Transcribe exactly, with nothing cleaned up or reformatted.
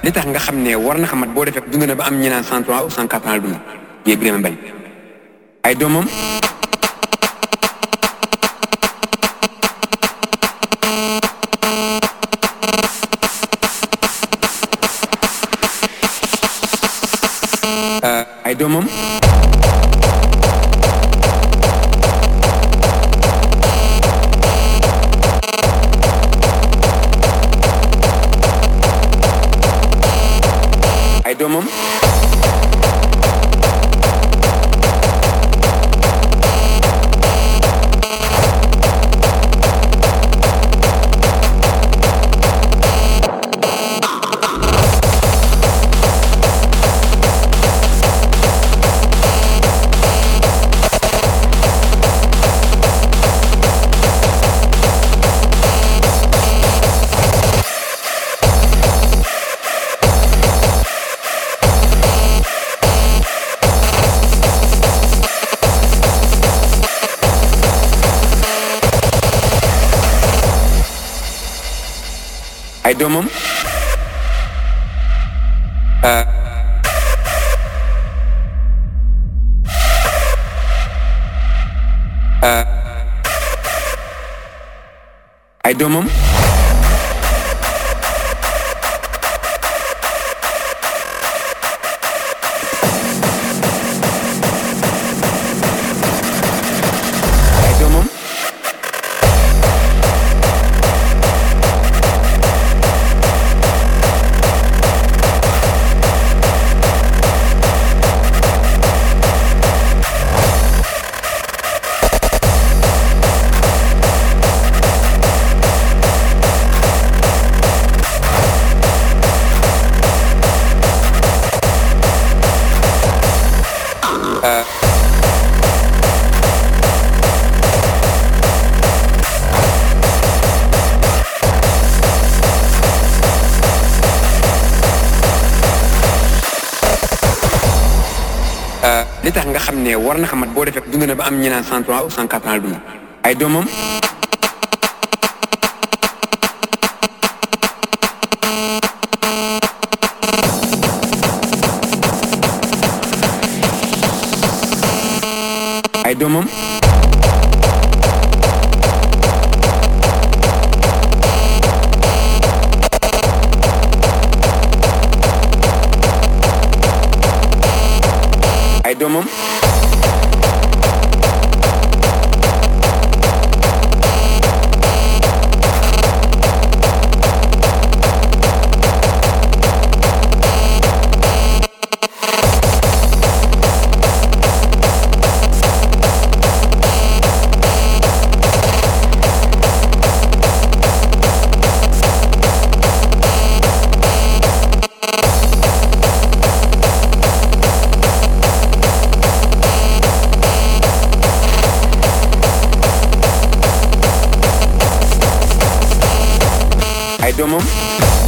li tax nga xam ne war na xamat boo defee dund na ba am ñi naan cent trois ou cent quatre ans la dund yee Birima Mbaye ay doomam ay doomam ay doomam ay doomam ay doomam li tax nga xam ne war na xamat boo defee dund na ba am ñi naan cent trois ou cent quatre ans la dund ay doomam ay doomam ay doomam ay doomam